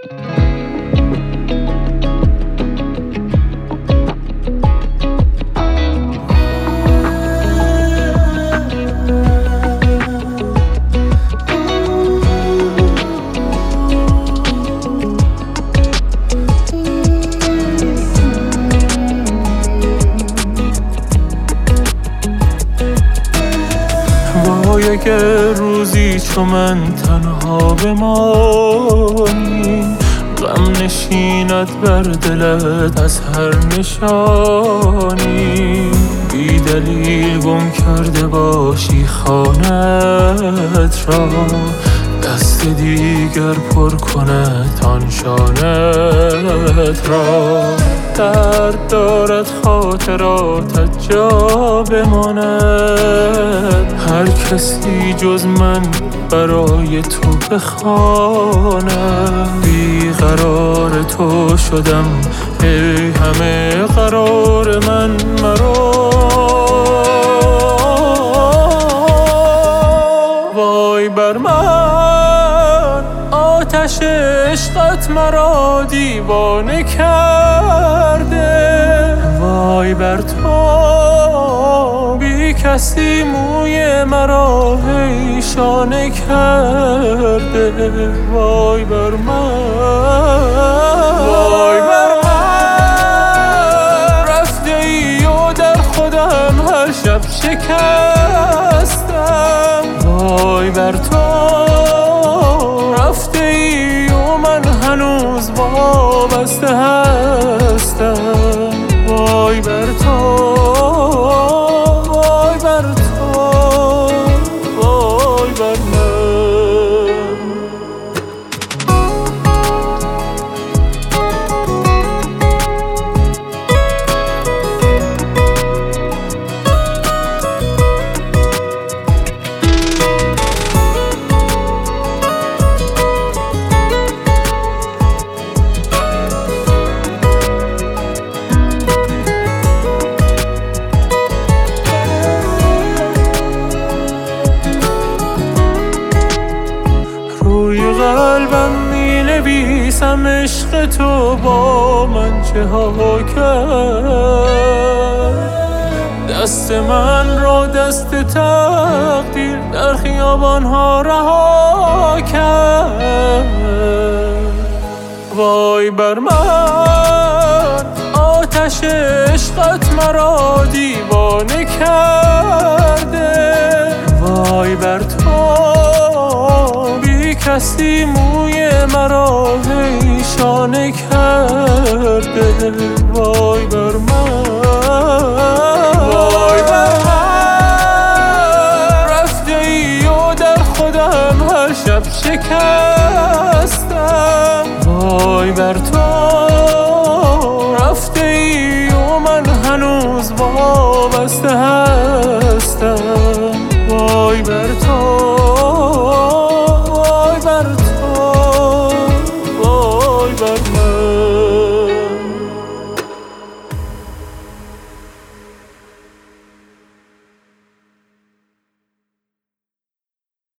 اگر روزی چو من تنها بمانی، غم نشیند بر دلت از هر نشانی، بی دلیل گم کرده باشی خانت را، دست دیگر پر کند آن شانت را. درد دارد خاطراتت جا بماند، هر کسی جز من برای تو بخواند. بی قرار تو شدم ای همه قرار من مرا، وای بر من آتش عشقت مرا دیوانه کرده، وای بر تو بی کسی موی مرا شانه کرده، وای بر من، وای بر من رفته ای و در خودم هر شب شکستم، وای بر تو رفته ای و من هنوز وابسته هستم، وای بر تو، وای بر تو، وای بر من. قلبم می نویسم عشق تو با من چه ها کرد، دست من را دست تقدیر در خیابان ها رها کرد، وای بر من آتش عشقت مرا دیوانه کرده، وای بر تو کسی موی مرا شانه کرده، وای بر من، وای بر من رفته ای و در خودم هر شب شکستم، وای بر تو رفته ای و من هنوز وابسته هستم، وای بر تو، وای بر تو، وای بر من.